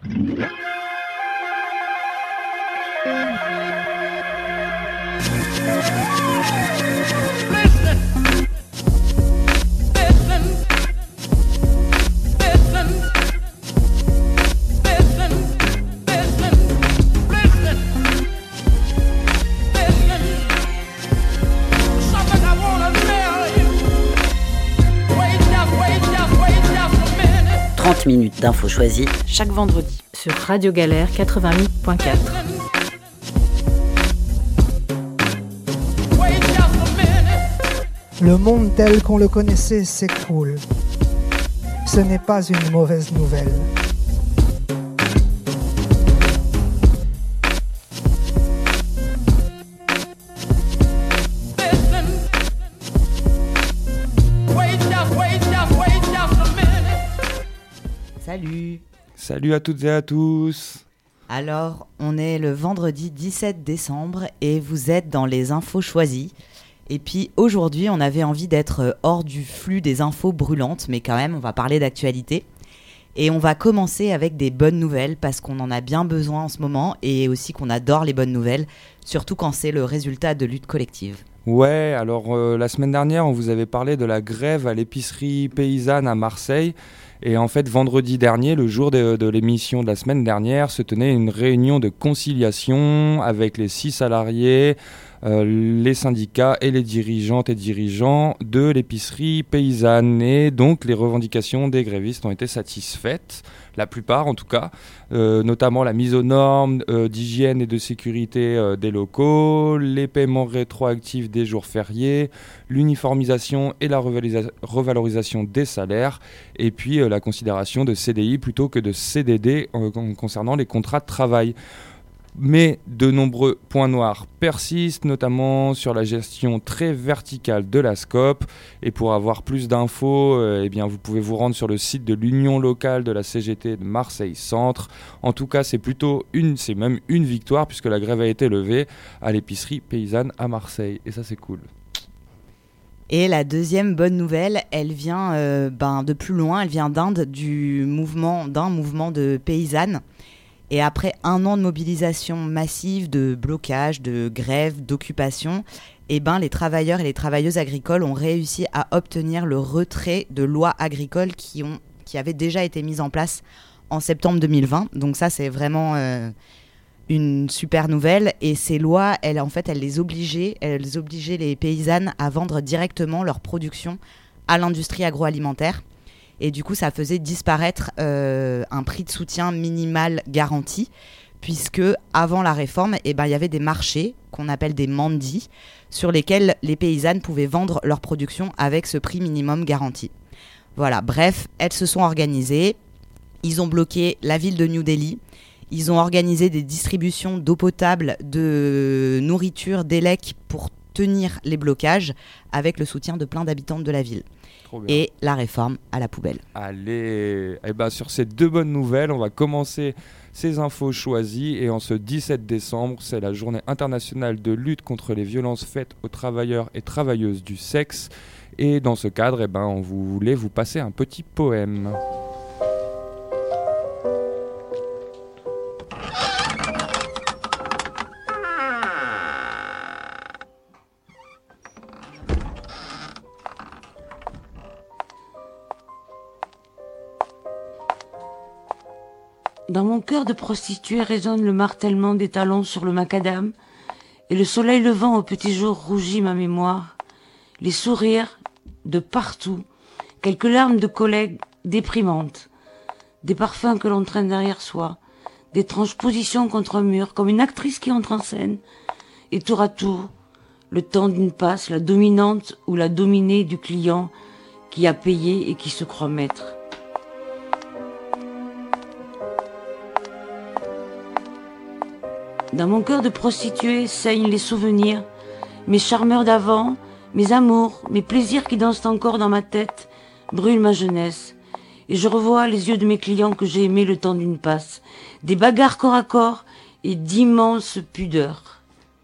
Minutes d'infos choisies chaque vendredi sur Radio Galère 88.4. Le monde tel qu'on le connaissait s'écroule. Ce n'est pas une mauvaise nouvelle. Salut à toutes et à tous. Alors, on est le vendredi 17 décembre et vous êtes dans les infos choisies. Et puis aujourd'hui, on avait envie d'être hors du flux des infos brûlantes, mais quand même, on va parler d'actualité. Et on va commencer avec des bonnes nouvelles parce qu'on en a bien besoin en ce moment et aussi qu'on adore les bonnes nouvelles, surtout quand c'est le résultat de lutte collective. Ouais, alors la semaine dernière, on vous avait parlé de la grève à l'épicerie paysanne à Marseille. Et en fait, vendredi dernier, le jour de l'émission de la semaine dernière, se tenait une réunion de conciliation avec les 6 salariés, les syndicats et les dirigeantes et dirigeants de l'épicerie paysanne. Et donc, les revendications des grévistes ont été satisfaites, la plupart en tout cas, notamment la mise aux normes d'hygiène et de sécurité des locaux, les paiements rétroactifs des jours fériés, l'uniformisation et la revalorisation des salaires, et puis la considération de CDI plutôt que de CDD concernant les contrats de travail. Mais de nombreux points noirs persistent, notamment sur la gestion très verticale de la SCOP. Et pour avoir plus d'infos, vous pouvez vous rendre sur le site de l'Union locale de la CGT de Marseille Centre. En tout cas, c'est même une victoire puisque la grève a été levée à l'épicerie paysanne à Marseille. Et ça, c'est cool. Et la deuxième bonne nouvelle, elle vient de plus loin, elle vient d'Inde, d'un mouvement de paysannes. Et après un an de mobilisation massive, de blocage, de grève, d'occupation, les travailleurs et les travailleuses agricoles ont réussi à obtenir le retrait de lois agricoles qui avaient déjà été mises en place en septembre 2020. Donc ça, c'est vraiment une super nouvelle. Et ces lois, elles obligeaient les paysannes à vendre directement leur production à l'industrie agroalimentaire. Et du coup, ça faisait disparaître un prix de soutien minimal garanti, puisque avant la réforme, il y avait des marchés qu'on appelle des mandis, sur lesquels les paysannes pouvaient vendre leur production avec ce prix minimum garanti. Voilà, bref, elles se sont organisées, ils ont bloqué la ville de New Delhi, ils ont organisé des distributions d'eau potable, de nourriture, d'élec pour tenir les blocages, avec le soutien de plein d'habitants de la ville. Et la réforme à la poubelle. Allez, sur ces deux bonnes nouvelles, on va commencer ces infos choisies. Et en ce 17 décembre, c'est la journée internationale de lutte contre les violences faites aux travailleurs et travailleuses du sexe. Et dans ce cadre, on voulait vous passer un petit poème. Dans mon cœur de prostituée résonne le martèlement des talons sur le macadam, et le soleil levant au petit jour rougit ma mémoire. Les sourires de partout, quelques larmes de collègues déprimantes, des parfums que l'on traîne derrière soi, des transpositions contre un mur, comme une actrice qui entre en scène, et tour à tour, le temps d'une passe, la dominante ou la dominée du client qui a payé et qui se croit maître. Dans mon cœur de prostituée saignent les souvenirs, mes charmeurs d'avant, mes amours, mes plaisirs qui dansent encore dans ma tête, brûlent ma jeunesse. Et je revois les yeux de mes clients que j'ai aimés le temps d'une passe, des bagarres corps à corps et d'immenses pudeurs.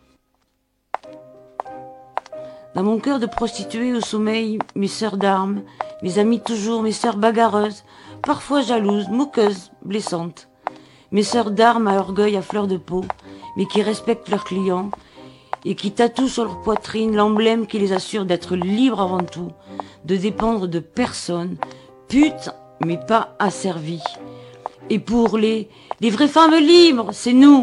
Dans mon cœur de prostituée au sommeil, mes sœurs d'armes, mes amies toujours, mes sœurs bagarreuses, parfois jalouses, moqueuses, blessantes. Mes sœurs d'armes à orgueil à fleur de peau, mais qui respectent leurs clients et qui tatouent sur leur poitrine l'emblème qui les assure d'être libres avant tout, de dépendre de personne, putes mais pas asservies. Et pour les vraies femmes libres, c'est nous.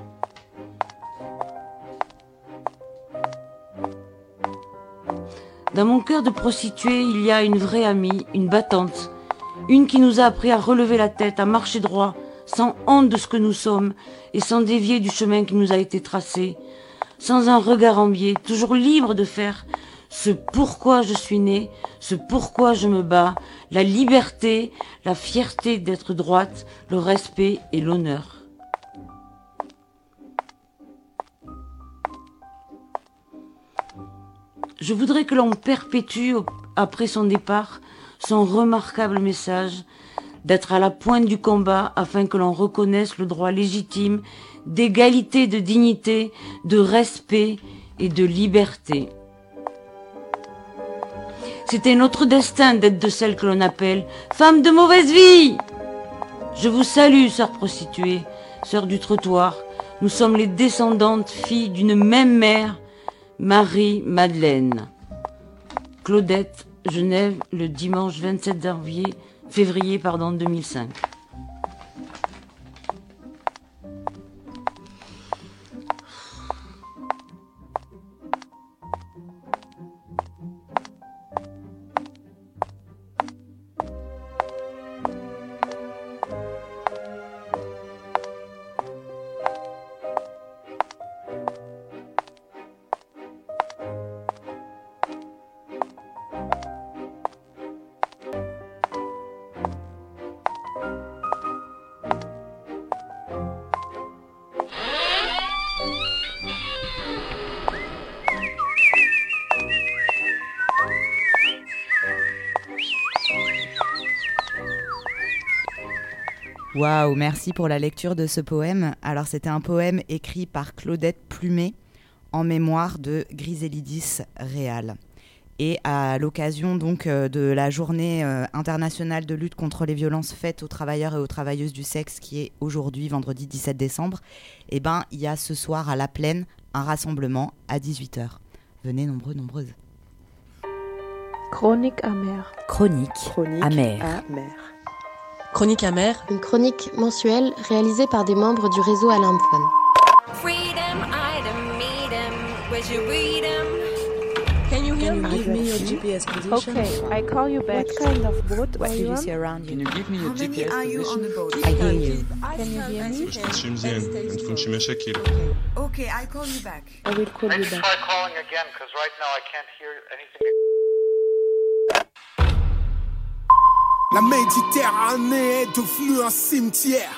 Dans mon cœur de prostituée, il y a une vraie amie, une battante, une qui nous a appris à relever la tête, à marcher droit, sans honte de ce que nous sommes et sans dévier du chemin qui nous a été tracé, sans un regard en biais, toujours libre de faire ce pourquoi je suis née, ce pourquoi je me bats, la liberté, la fierté d'être droite, le respect et l'honneur. Je voudrais que l'on perpétue, après son départ, son remarquable message d'être à la pointe du combat afin que l'on reconnaisse le droit légitime d'égalité, de dignité, de respect et de liberté. C'était notre destin d'être de celles que l'on appelle femmes de mauvaise vie. Je vous salue, sœurs prostituées, sœurs du trottoir. Nous sommes les descendantes filles d'une même mère, Marie-Madeleine. Claudette, Genève, le dimanche 27 février 2005. Waouh, merci pour la lecture de ce poème. Alors c'était un poème écrit par Claudette Plumet en mémoire de Griselidis Réal. Et à l'occasion donc de la journée internationale de lutte contre les violences faites aux travailleurs et aux travailleuses du sexe qui est aujourd'hui, vendredi 17 décembre, il y a ce soir à La Plaine un rassemblement à 18h. Venez nombreux, nombreuses. Chronique amère. Chronique amère. Chronique amère. Une chronique mensuelle réalisée par des membres du réseau Alarm Phone. Can you give me your GPS position? Okay, I call you back. What kind of boat are you on? Around you? Can you give me your GPS Are you on the boat? I hear you. Can you hear me? تمشي مزيان ما تكونش مشاكل. Okay, I call you back. I will call you back. Try calling again because right now I can't hear anything. La Méditerranée est devenue un cimetière.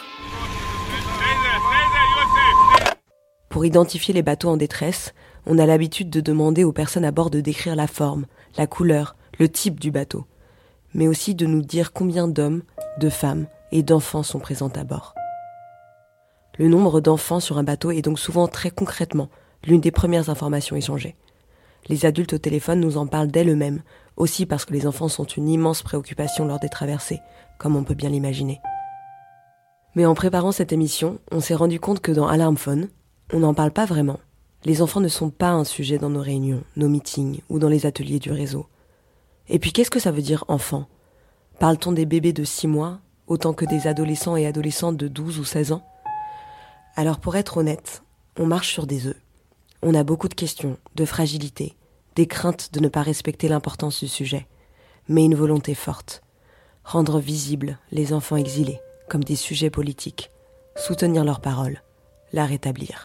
Pour identifier les bateaux en détresse, on a l'habitude de demander aux personnes à bord de décrire la forme, la couleur, le type du bateau, mais aussi de nous dire combien d'hommes, de femmes et d'enfants sont présents à bord. Le nombre d'enfants sur un bateau est donc souvent très concrètement l'une des premières informations échangées. Les adultes au téléphone nous en parlent d'elles-mêmes, aussi parce que les enfants sont une immense préoccupation lors des traversées, comme on peut bien l'imaginer. Mais en préparant cette émission, on s'est rendu compte que dans Alarm Phone, on n'en parle pas vraiment. Les enfants ne sont pas un sujet dans nos réunions, nos meetings ou dans les ateliers du réseau. Et puis qu'est-ce que ça veut dire enfant ? Parle-t-on des bébés de 6 mois, autant que des adolescents et adolescentes de 12 ou 16 ans ? Alors pour être honnête, on marche sur des œufs. On a beaucoup de questions, de fragilité, des craintes de ne pas respecter l'importance du sujet, mais une volonté forte. Rendre visibles les enfants exilés comme des sujets politiques, soutenir leurs paroles, la rétablir.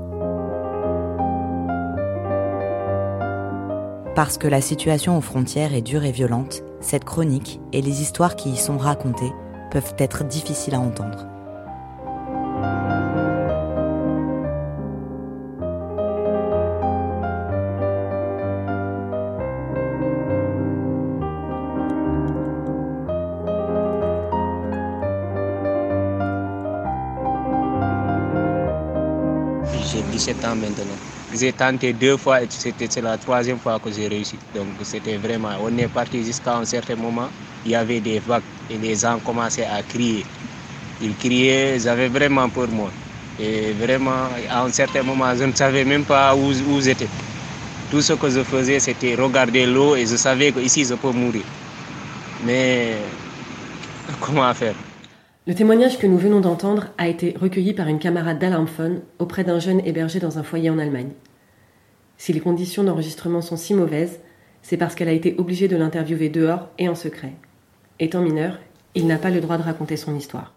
Parce que la situation aux frontières est dure et violente, cette chronique et les histoires qui y sont racontées peuvent être difficiles à entendre. J'ai 17 ans maintenant. J'ai tenté 2 fois et c'est la 3e fois que j'ai réussi. Donc c'était vraiment, on est parti jusqu'à un certain moment, il y avait des vagues et les gens commençaient à crier. Ils criaient, ils avaient vraiment peur de moi. Et vraiment, à un certain moment, je ne savais même pas où j'étais. Tout ce que je faisais, c'était regarder l'eau et je savais qu'ici, je peux mourir. Mais comment faire ? Le témoignage que nous venons d'entendre a été recueilli par une camarade d'Alarmphone auprès d'un jeune hébergé dans un foyer en Allemagne. Si les conditions d'enregistrement sont si mauvaises, c'est parce qu'elle a été obligée de l'interviewer dehors et en secret. Étant mineur, il n'a pas le droit de raconter son histoire.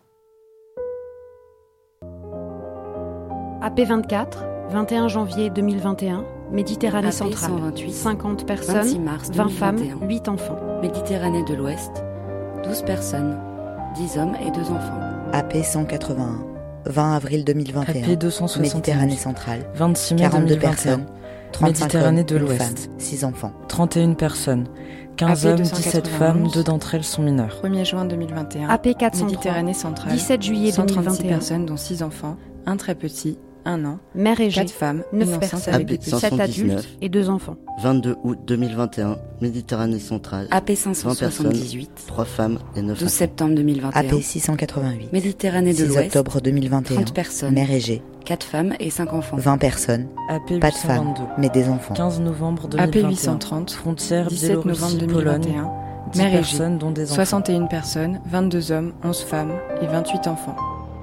AP24, 21 janvier 2021, Méditerranée centrale. 128, 50 personnes, 26 mars 20 2021. femmes, 8 enfants. Méditerranée de l'Ouest, 12 personnes, 10 hommes et 2 enfants. AP 181, 20 avril 2021. AP 271, Méditerranée centrale, 26 mai 42 2021. personnes, 35 Méditerranée hommes, de une l'Ouest, femme, 6 enfants. 31 personnes, 15 AP hommes, 291, 17 femmes, 2 d'entre elles sont mineures. 1er juin 2021. AP 403, Méditerranée centrale, 17 juillet 136 2021. personnes dont 6 enfants, un très petit, 1 an, Mère égée, 4 femmes, 9 une enceinte personnes, avec des petits. 7 adultes et 2 enfants. 22 août 2021, Méditerranée centrale. AP 20 personnes, 578, 3 femmes et 9 12 enfants. septembre 2021. AP 688, Méditerranée de 6 l'Ouest, octobre 2021. 30 personnes, Mère égée, 4 femmes et 5 enfants. 20 personnes, AP pas de femmes, 822, mais des enfants. 15 novembre AP 2021. 830, Frontière 17 novembre Biélorussie, Pologne, 2021. 10 Mère égée, personnes dont des enfants. 61 personnes, 22 hommes, 11 femmes et 28 enfants.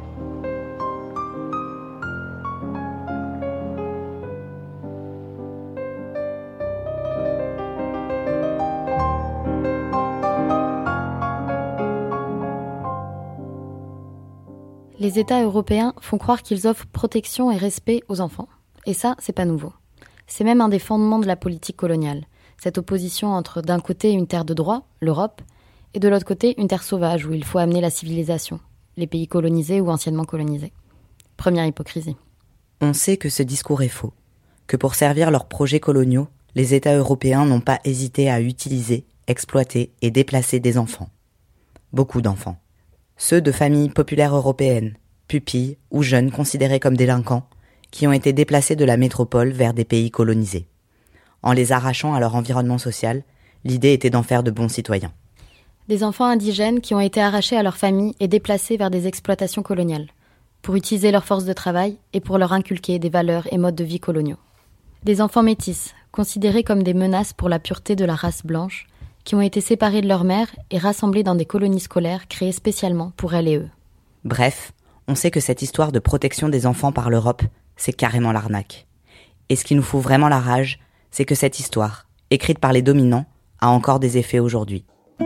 Les États européens font croire qu'ils offrent protection et respect aux enfants. Et ça, c'est pas nouveau. C'est même un des fondements de la politique coloniale. Cette opposition entre d'un côté une terre de droit, l'Europe, et de l'autre côté une terre sauvage où il faut amener la civilisation, les pays colonisés ou anciennement colonisés. Première hypocrisie. On sait que ce discours est faux, que pour servir leurs projets coloniaux, les États européens n'ont pas hésité à utiliser, exploiter et déplacer des enfants. Beaucoup d'enfants. Ceux de familles populaires européennes, pupilles ou jeunes considérés comme délinquants, qui ont été déplacés de la métropole vers des pays colonisés. En les arrachant à leur environnement social, l'idée était d'en faire de bons citoyens. Des enfants indigènes qui ont été arrachés à leur famille et déplacés vers des exploitations coloniales, pour utiliser leur force de travail et pour leur inculquer des valeurs et modes de vie coloniaux. Des enfants métis, considérés comme des menaces pour la pureté de la race blanche, qui ont été séparés de leur mère et rassemblés dans des colonies scolaires créées spécialement pour elles et eux. Bref, on sait que cette histoire de protection des enfants par l'Europe, c'est carrément l'arnaque. Et ce qui nous fout vraiment la rage, c'est que cette histoire, écrite par les dominants, a encore des effets aujourd'hui.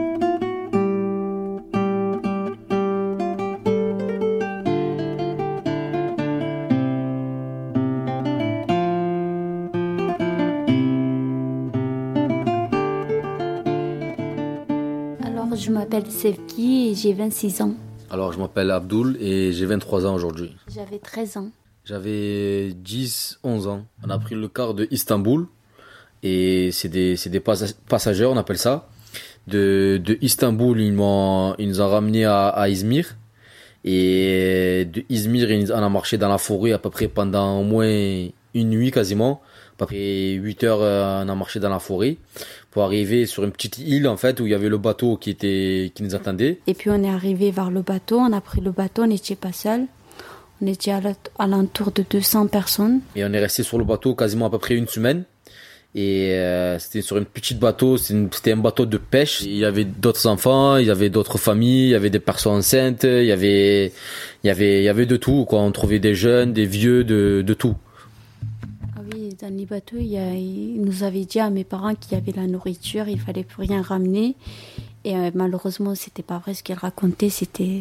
Je m'appelle Sevki et j'ai 26 ans. Alors, je m'appelle Abdoul et j'ai 23 ans aujourd'hui. J'avais 13 ans. J'avais 10-11 ans. On a pris le car de Istanbul et c'est des passagers, on appelle ça. De Istanbul, ils nous ont ramenés à Izmir. Et de Izmir, on a marché dans la forêt à peu près pendant au moins une nuit quasiment. À peu près 8 heures, on a marché dans la forêt pour arriver sur une petite île en fait où il y avait le bateau qui nous attendait. Et puis on est arrivé vers le bateau, on a pris le bateau, on n'était pas seul. On était à l'entour de 200 personnes. Et on est resté sur le bateau quasiment à peu près une semaine. Et c'était sur une petite bateau, c'était un bateau de pêche. Il y avait d'autres enfants, il y avait d'autres familles, il y avait des personnes enceintes, il y avait de tout quoi. On trouvait des jeunes, des vieux, de tout. Dans les bateaux, il nous avait dit à mes parents qu'il y avait la nourriture, il fallait plus rien ramener. Et malheureusement, c'était pas vrai ce qu'il racontait, il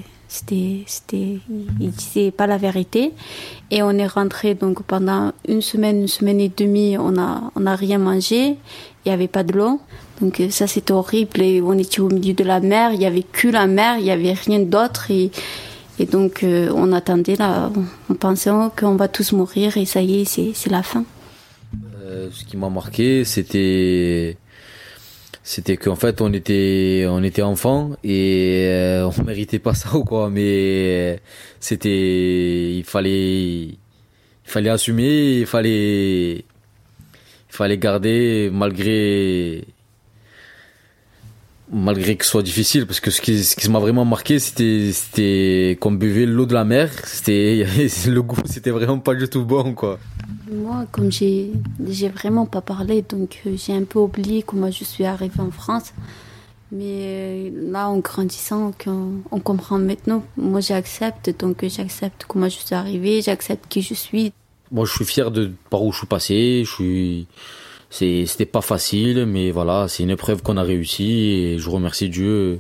disait pas la vérité. Et on est rentré donc pendant une semaine et demie, on a rien mangé, il y avait pas de l'eau. Donc ça c'était horrible. Et on était au milieu de la mer, il y avait que la mer, il y avait rien d'autre. Et donc on attendait là, on pensait qu'on va tous mourir et ça y est, c'est la fin. Ce qui m'a marqué, c'était qu'en fait on était enfants et on méritait pas ça ou quoi, mais il fallait assumer, il fallait garder malgré malgré que ce soit difficile, parce que ce qui m'a vraiment marqué, c'était qu'on buvait l'eau de la mer. Le goût, c'était vraiment pas du tout bon, quoi. Moi, comme j'ai vraiment pas parlé, donc j'ai un peu oublié comment je suis arrivée en France. Mais là, en grandissant, on comprend maintenant. Moi, j'accepte comment je suis arrivée, j'accepte qui je suis. Moi, je suis fier de par où je suis passé. C'était pas facile, mais voilà, c'est une épreuve qu'on a réussi et je remercie Dieu.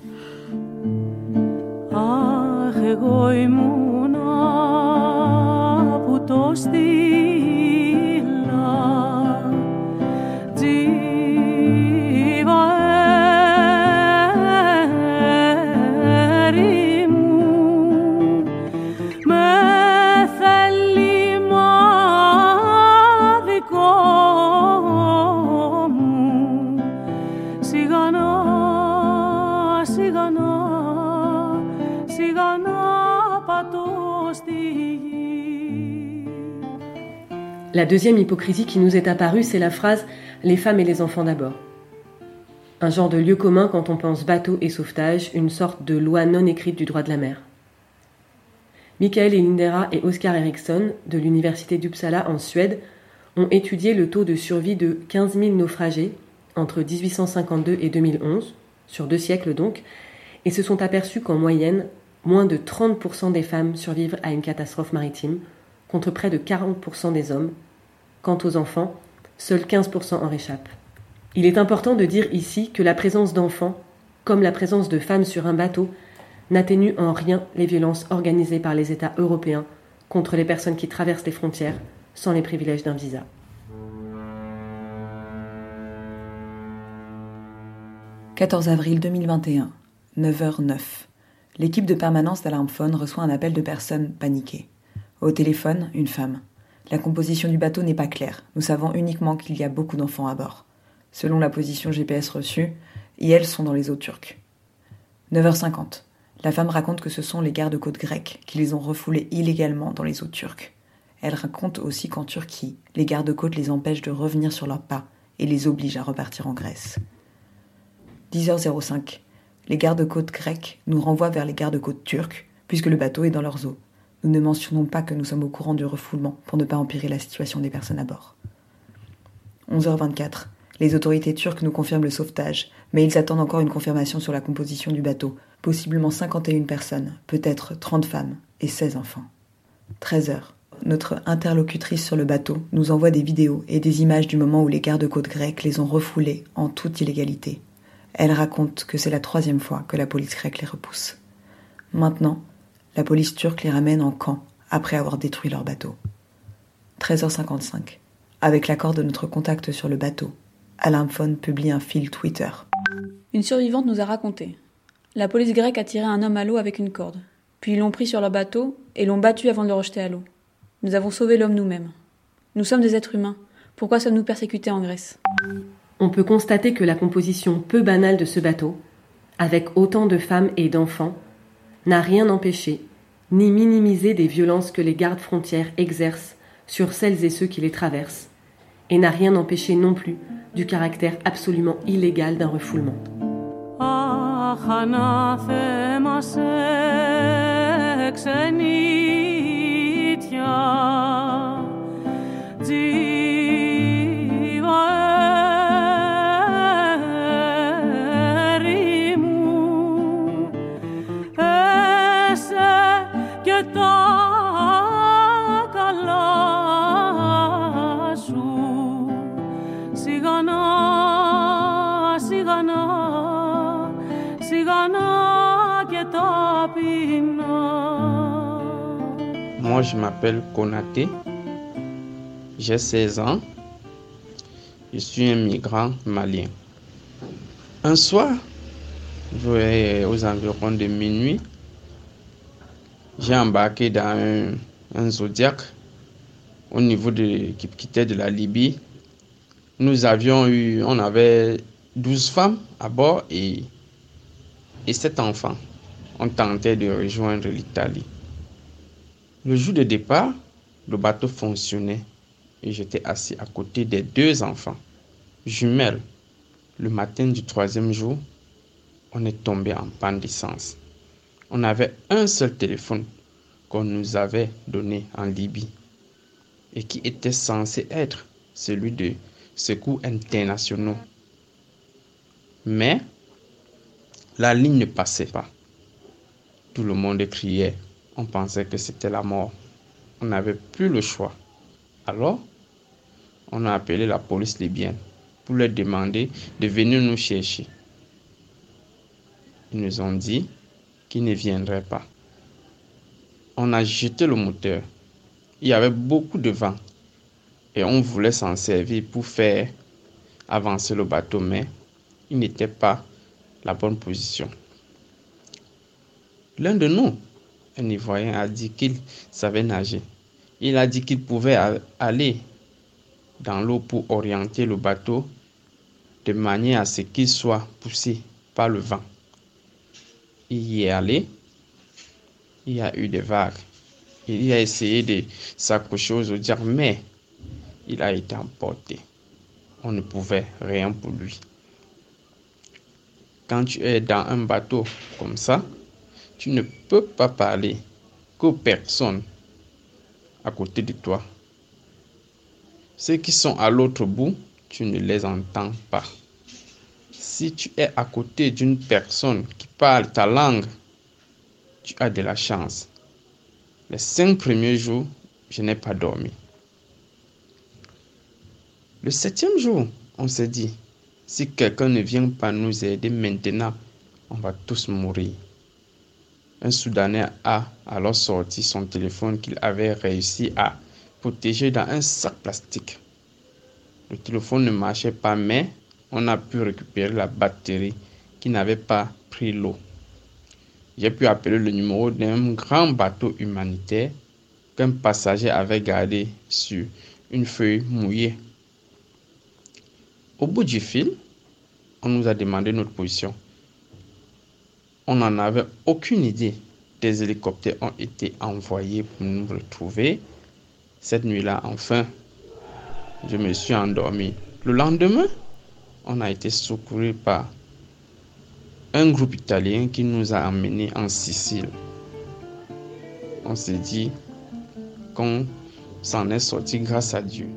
La deuxième hypocrisie qui nous est apparue, c'est la phrase « les femmes et les enfants d'abord ». Un genre de lieu commun quand on pense bateau et sauvetage, une sorte de loi non écrite du droit de la mer. Michael Lindera et Oscar Eriksson, de l'université d'Uppsala en Suède, ont étudié le taux de survie de 15 000 naufragés entre 1852 et 2011, sur 2 siècles donc, et se sont aperçus qu'en moyenne, moins de 30% des femmes survivent à une catastrophe maritime, contre près de 40% des hommes. Quant aux enfants, seuls 15% en réchappent. Il est important de dire ici que la présence d'enfants, comme la présence de femmes sur un bateau, n'atténue en rien les violences organisées par les États européens contre les personnes qui traversent les frontières sans les privilèges d'un visa. « 14 avril 2021, 9h09. L'équipe de permanence d'Alarmphone reçoit un appel de personnes paniquées. Au téléphone, une femme. La composition du bateau n'est pas claire. Nous savons uniquement qu'il y a beaucoup d'enfants à bord. Selon la position GPS reçue, et elles sont dans les eaux turques. 9h50. La femme raconte que ce sont les gardes-côtes grecs qui les ont refoulés illégalement dans les eaux turques. Elle raconte aussi qu'en Turquie, les gardes-côtes les empêchent de revenir sur leurs pas et les obligent à repartir en Grèce. 10h05. Les gardes-côtes grecs nous renvoient vers les gardes-côtes turcs, puisque le bateau est dans leurs eaux. Nous ne mentionnons pas que nous sommes au courant du refoulement pour ne pas empirer la situation des personnes à bord. 11h24. Les autorités turques nous confirment le sauvetage, mais ils attendent encore une confirmation sur la composition du bateau, possiblement 51 personnes, peut-être 30 femmes et 16 enfants. 13h. Notre interlocutrice sur le bateau nous envoie des vidéos et des images du moment où les gardes-côtes grecs les ont refoulés en toute illégalité. Elle raconte que c'est la 3e fois que la police grecque les repousse. Maintenant, la police turque les ramène en camp après avoir détruit leur bateau. 13h55. Avec l'accord de notre contact sur le bateau, Alarmphone publie un fil Twitter. Une survivante nous a raconté. La police grecque a tiré un homme à l'eau avec une corde. Puis ils l'ont pris sur leur bateau et l'ont battu avant de le rejeter à l'eau. Nous avons sauvé l'homme nous-mêmes. Nous sommes des êtres humains. Pourquoi sommes-nous persécutés en Grèce ? On peut constater que la composition peu banale de ce bateau, avec autant de femmes et d'enfants, n'a rien empêché, ni minimisé des violences que les gardes frontières exercent sur celles et ceux qui les traversent, et n'a rien empêché non plus du caractère absolument illégal d'un refoulement. Moi, je m'appelle Konaté, j'ai 16 ans, je suis un migrant malien. Un soir, aux environs de minuit, j'ai embarqué dans un Zodiac au niveau qui quittait de la Libye. On avait 12 femmes à bord et 7 enfants. On tentait de rejoindre l'Italie. Le jour de départ, le bateau fonctionnait et j'étais assis à côté des 2 enfants, jumelles. Le matin du 3e jour, on est tombé en panne d'essence. On avait un seul téléphone qu'on nous avait donné en Libye et qui était censé être celui de secours internationaux. Mais la ligne ne passait pas. Tout le monde criait. On pensait que c'était la mort. On n'avait plus le choix. Alors, on a appelé la police libyenne pour leur demander de venir nous chercher. Ils nous ont dit qu'ils ne viendraient pas. On a jeté le moteur. Il y avait beaucoup de vent et on voulait s'en servir pour faire avancer le bateau, mais il n'était pas la bonne position. L'un de nous, un Ivoirien, a dit qu'il savait nager. Il a dit qu'il pouvait aller dans l'eau pour orienter le bateau de manière à ce qu'il soit poussé par le vent. Il y est allé, il y a eu des vagues. Il a essayé de s'accrocher aux audières, mais il a été emporté. On ne pouvait rien pour lui. Quand tu es dans un bateau comme ça, tu ne peux pas parler qu'aux personnes à côté de toi. Ceux qui sont à l'autre bout, tu ne les entends pas. Si tu es à côté d'une personne qui parle ta langue, tu as de la chance. Les 5 premiers jours, je n'ai pas dormi. Le 7e jour, on s'est dit, si quelqu'un ne vient pas nous aider maintenant, on va tous mourir. Un Soudanais a alors sorti son téléphone qu'il avait réussi à protéger dans un sac plastique. Le téléphone ne marchait pas, mais on a pu récupérer la batterie qui n'avait pas pris l'eau. J'ai pu appeler le numéro d'un grand bateau humanitaire qu'un passager avait gardé sur une feuille mouillée. Au bout du fil, on nous a demandé notre position. On n'en avait aucune idée. Des hélicoptères ont été envoyés pour nous retrouver. Cette nuit-là, enfin, je me suis endormi. Le lendemain, on a été secouru par un groupe italien qui nous a emmenés en Sicile. On s'est dit qu'on s'en est sorti grâce à Dieu.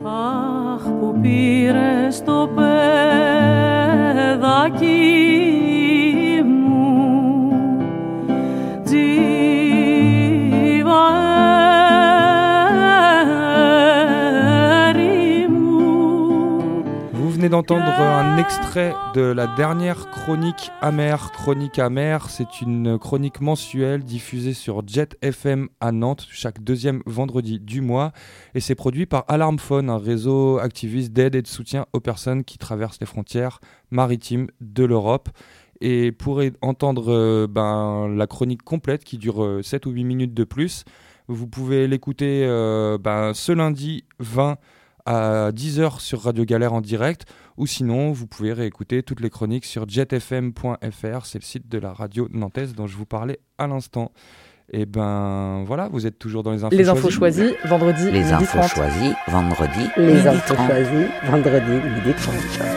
Vous venez d'entendre un extrait de la dernière chronique amère. Chronique amère, c'est une chronique mensuelle diffusée sur Jet FM à Nantes chaque 2e vendredi du mois. Et c'est produit par Alarmphone, un réseau activiste d'aide et de soutien aux personnes qui traversent les frontières maritimes de l'Europe. Et pour entendre la chronique complète qui dure 7 ou 8 minutes de plus, vous pouvez l'écouter ce lundi 20 à 10h sur Radio Galère en direct, ou sinon vous pouvez réécouter toutes les chroniques sur jetfm.fr, c'est le site de la radio nantaise dont je vous parlais à l'instant. Et voilà, vous êtes toujours dans les infos choisies. Les infos choisies, vendredi, les midi infos 30. choisies, vendredi, Les midi infos 30. choisies, vendredi, midi 30.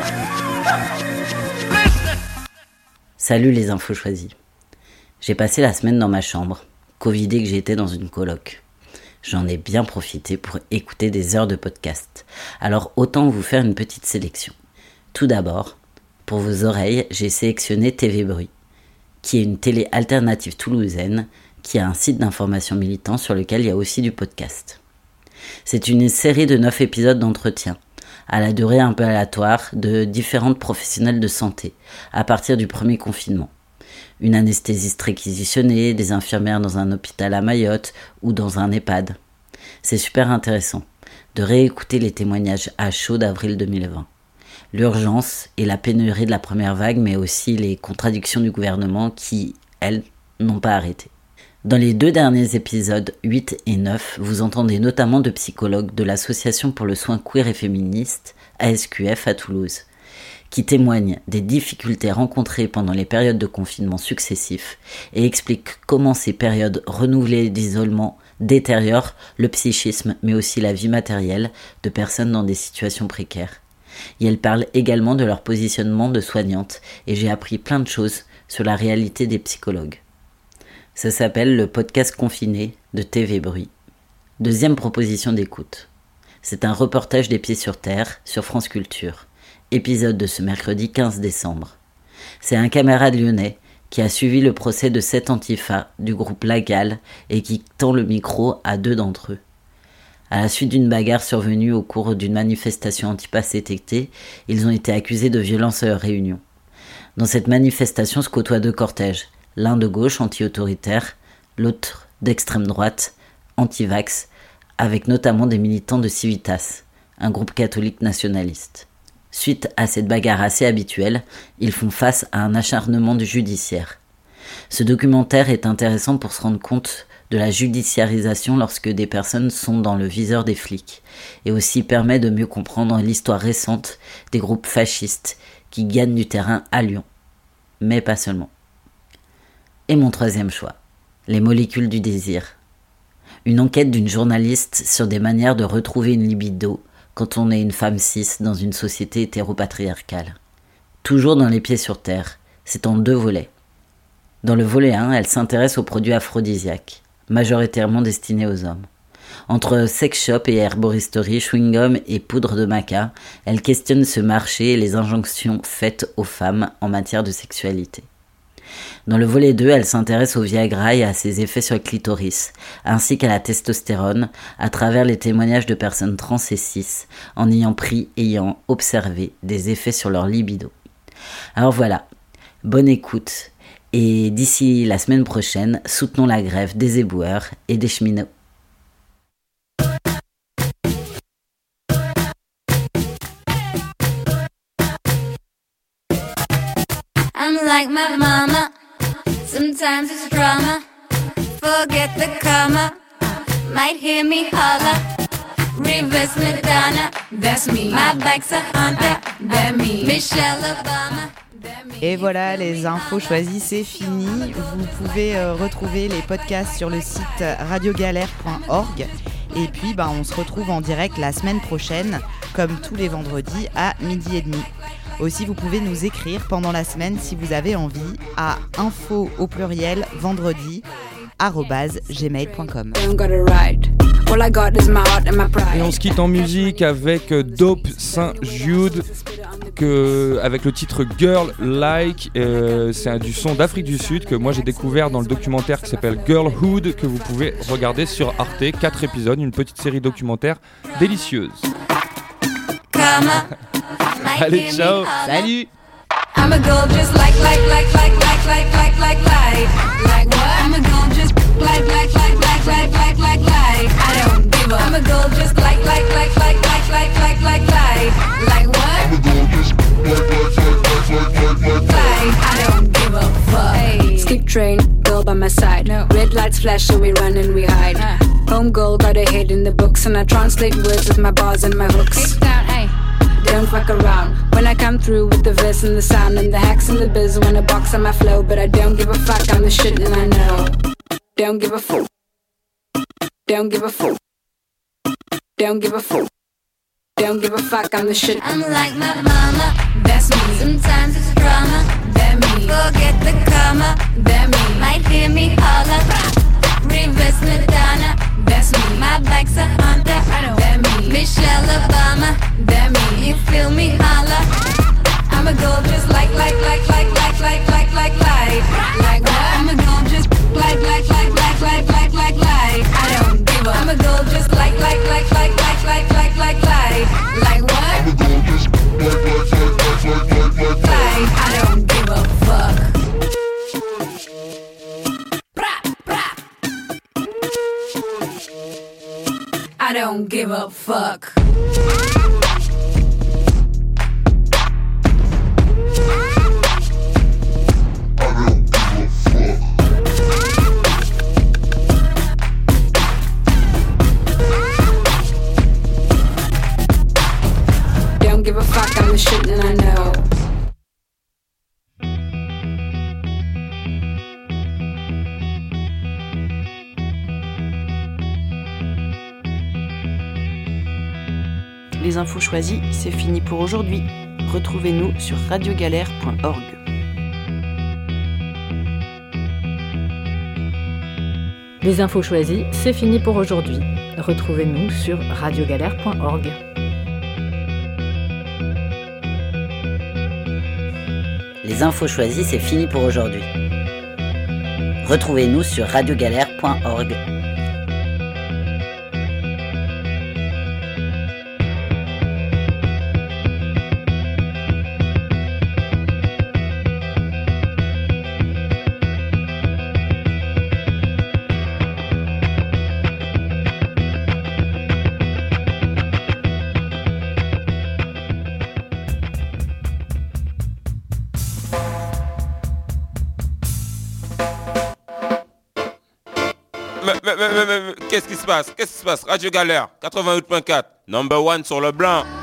Salut les infos choisies. J'ai passé la semaine dans ma chambre, covidé que j'étais dans une coloc. J'en ai bien profité pour écouter des heures de podcast. Alors autant vous faire une petite sélection. Tout d'abord, pour vos oreilles, j'ai sélectionné TV Bruit, qui est une télé alternative toulousaine qui a un site d'information militant sur lequel il y a aussi du podcast. C'est une série de 9 épisodes d'entretien, à la durée un peu aléatoire, de différentes professionnels de santé, à partir du premier confinement. Une anesthésiste réquisitionnée, des infirmières dans un hôpital à Mayotte ou dans un EHPAD. C'est super intéressant de réécouter les témoignages à chaud d'avril 2020. L'urgence et la pénurie de la première vague, mais aussi les contradictions du gouvernement qui, elles, n'ont pas arrêté. Dans les 2 derniers épisodes, 8 et 9, vous entendez notamment de psychologues de l'Association pour le soin queer et féministe, ASQF à Toulouse, qui témoignent des difficultés rencontrées pendant les périodes de confinement successifs et expliquent comment ces périodes renouvelées d'isolement détériorent le psychisme mais aussi la vie matérielle de personnes dans des situations précaires. Et elles parlent également de leur positionnement de soignante et j'ai appris plein de choses sur la réalité des psychologues. Ça s'appelle le podcast confiné de TV Bruit. Deuxième proposition d'écoute. C'est un reportage des Pieds sur Terre sur France Culture. Épisode de ce mercredi 15 décembre. C'est un camarade lyonnais qui a suivi le procès de 7 antifas du groupe Lagal et qui tend le micro à 2 d'entre eux. À la suite d'une bagarre survenue au cours d'une manifestation anti-pass cet été, ils ont été accusés de violence à leur réunion. Dans cette manifestation se côtoient 2 cortèges, l'un de gauche, anti-autoritaire, l'autre d'extrême droite, anti-vax, avec notamment des militants de Civitas, un groupe catholique nationaliste. Suite à cette bagarre assez habituelle, ils font face à un acharnement du judiciaire. Ce documentaire est intéressant pour se rendre compte de la judiciarisation lorsque des personnes sont dans le viseur des flics, et aussi permet de mieux comprendre l'histoire récente des groupes fascistes qui gagnent du terrain à Lyon. Mais pas seulement. Et mon troisième choix, les molécules du désir. Une enquête d'une journaliste sur des manières de retrouver une libido quand on est une femme cis dans une société hétéropatriarcale. Toujours dans les Pieds sur Terre, c'est en 2 volets. Dans le volet 1, elle s'intéresse aux produits aphrodisiaques, majoritairement destinés aux hommes. Entre sex shop et herboristerie, chewing-gum et poudre de maca, elle questionne ce marché et les injonctions faites aux femmes en matière de sexualité. Dans le volet 2, elle s'intéresse au Viagra et à ses effets sur le clitoris, ainsi qu'à la testostérone, à travers les témoignages de personnes trans et cis, en ayant observé des effets sur leur libido. Alors voilà, bonne écoute, et d'ici la semaine prochaine, soutenons la grève des éboueurs et des cheminots. I'm like my mama, sometimes it's drama. Forget the karma, might hear me holler. Reverse Madonna, that's me. My bike's a Honda, that me. Michelle Obama. Et voilà, les infos choisies, c'est fini. Vous pouvez retrouver les podcasts sur le site radiogalère.org. Et puis, on se retrouve en direct la semaine prochaine, comme tous les vendredis à 12h30. Aussi, vous pouvez nous écrire pendant la semaine si vous avez envie à info@gmail.com. Et on se quitte en musique avec Dope Saint-Jude avec le titre Girl Like. C'est du son d'Afrique du Sud que moi j'ai découvert dans le documentaire qui s'appelle Girlhood, que vous pouvez regarder sur Arte. 4 épisodes, une petite série documentaire délicieuse. Allez, ciao. Salut. I'm a girl just like what? I'm a girl just like I don't give up. I'm a girl just like what? I'm a girl just I don't give a fuck. Hey. Skip train, girl by my side. No. Red lights flash, so we run and we hide. Home girl got her head in the books, and I translate words with my bars and my hooks. Don't fuck around when I come through with the verse and the sound and the hacks and the biz. Wanna box on my flow, but I don't give a fuck. I'm the shit and I know. Don't give a fuck. Don't give a fuck. Don't give a fuck. Don't give a fuck. I'm the shit. I'm like my mama. That's me. Sometimes it's drama. That me. Forget the karma. That me. Might hear me holler. Reverse Madonna. That's me. My bike's a Honda. That me. Michelle Obama. That me. You feel me holler. I'm a girl just like what? I'm a girl just like I don't give up. I'm a girl just like what? I'm a girl just I don't give a fuck. I don't give a fuck. Don't give a fuck, I'm the shit and I know. Les infos choisies, c'est fini pour aujourd'hui. Retrouvez-nous sur radiogalère.org. Les infos choisies, c'est fini pour aujourd'hui. Retrouvez-nous sur radiogalère.org. Les infos choisies, c'est fini pour aujourd'hui. Retrouvez-nous sur radiogalère.org. Qu'est-ce qui se passe? Radio Galère, 88.4, number one sur le blanc.